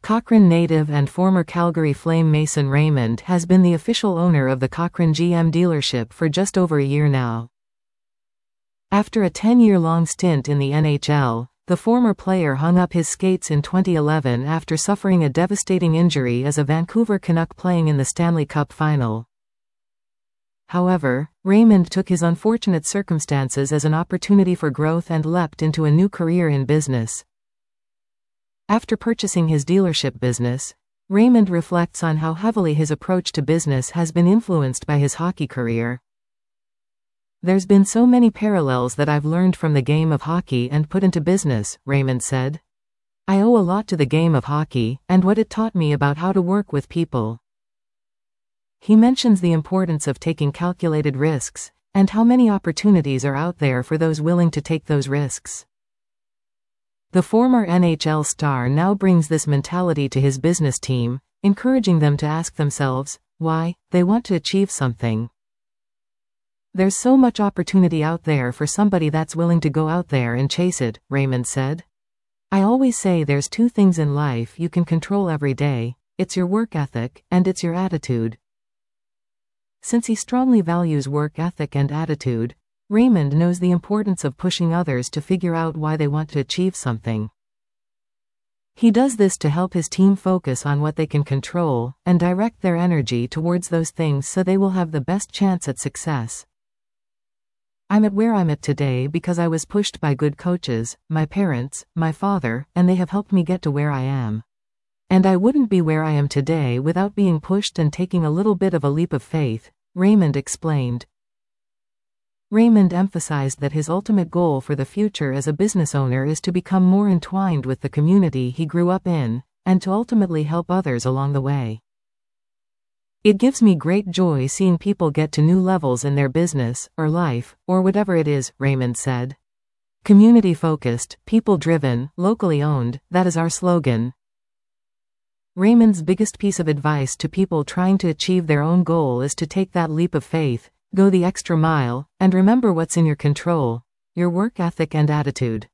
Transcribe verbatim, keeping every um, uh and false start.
Cochrane native and former Calgary Flame Mason Raymond has been the official owner of the Cochrane G M dealership for just over a year now. After a ten-year-long stint in the N H L, the former player hung up his skates in twenty eleven after suffering a devastating injury as a Vancouver Canuck playing in the Stanley Cup final. However, Raymond took his unfortunate circumstances as an opportunity for growth and leapt into a new career in business. After purchasing his dealership business, Raymond reflects on how heavily his approach to business has been influenced by his hockey career. "There's been so many parallels that I've learned from the game of hockey and put into business," Raymond said. "I owe a lot to the game of hockey, and what it taught me about how to work with people." He mentions the importance of taking calculated risks, and how many opportunities are out there for those willing to take those risks. The former N H L star now brings this mentality to his business team, encouraging them to ask themselves why they want to achieve something. "There's so much opportunity out there for somebody that's willing to go out there and chase it," Raymond said. "I always say there's two things in life you can control every day. It's your work ethic, and it's your attitude." Since he strongly values work ethic and attitude, Raymond knows the importance of pushing others to figure out why they want to achieve something. He does this to help his team focus on what they can control, and direct their energy towards those things so they will have the best chance at success. "I'm at where I'm at today because I was pushed by good coaches, my parents, my father, and they have helped me get to where I am. And I wouldn't be where I am today without being pushed and taking a little bit of a leap of faith," Raymond explained. Raymond emphasized that his ultimate goal for the future as a business owner is to become more entwined with the community he grew up in, and to ultimately help others along the way. "It gives me great joy seeing people get to new levels in their business, or life, or whatever it is," Raymond said. "Community-focused, people-driven, locally owned, that is our slogan." Raymond's biggest piece of advice to people trying to achieve their own goal is to take that leap of faith, go the extra mile, and remember what's in your control: your work ethic and attitude.